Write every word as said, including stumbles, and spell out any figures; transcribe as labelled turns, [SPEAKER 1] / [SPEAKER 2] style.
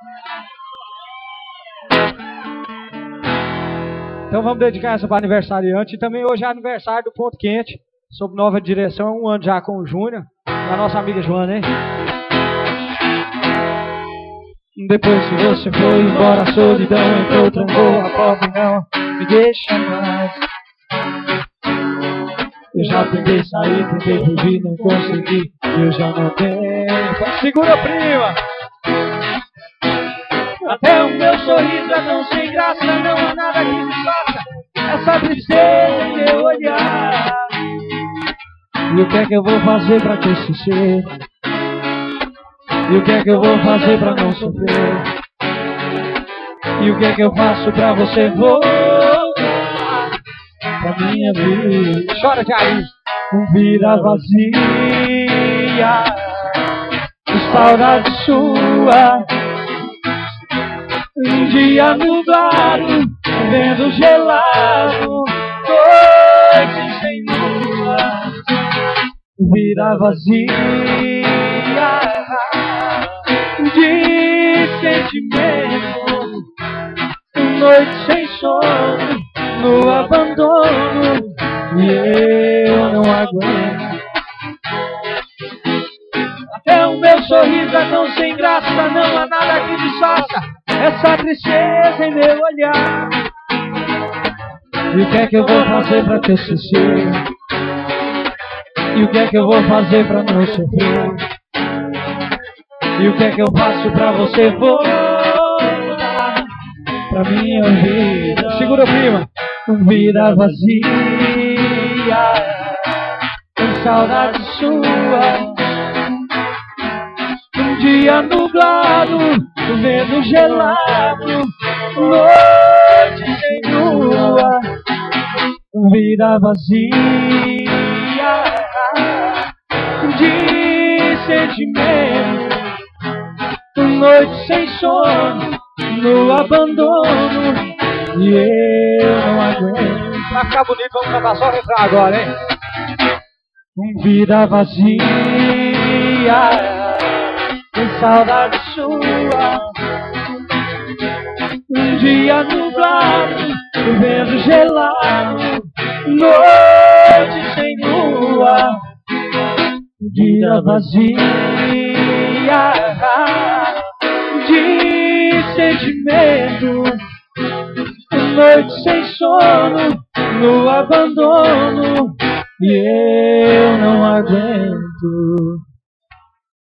[SPEAKER 1] Então vamos dedicar essa para aniversariante. E também hoje é aniversário do Ponto Quente, sob nova direção, um ano já com o Júnior, da nossa amiga Joana, hein? Depois que você foi embora, a solidão entrou, trancou a porta, não me deixa mais. Eu já tentei sair, tentei fugir, não consegui, eu já não tenho. Segura, prima! Até o meu sorriso é tão sem graça, não há nada que me faça essa tristeza em meu olhar. E o que é que eu vou fazer pra te esquecer? E o que é que eu vou fazer pra não sofrer? E o que é que eu faço pra você voltar pra minha vida? Chora, Jair! Vida vazia, saudade sua. Um dia nublado, vento gelado, noite sem lua. Vida vazia de sentimento, noite sem sono, no abandono, e eu não aguento. Até o meu sorriso é tão sem graça, não há nada que disfarça essa tristeza em meu olhar. E o que é que eu vou fazer pra te esquecer? E o que é que eu vou fazer pra não sofrer? E o que é que eu faço pra você voltar pra minha vida? Segura, prima! Vida vazia, com saudade sua. Um dia nublado, vento gelado, noite sem lua. Vida vazia de sentimento, noite sem sono, no abandono, e eu não aguento. Pra ficar bonito, vamos cantar só o refrão agora, hein? Vida vazia, com saudade sua. Um dia nublado, vento gelado, noite sem lua. Vida vazia de sentimento, noite sem sono, no abandono, e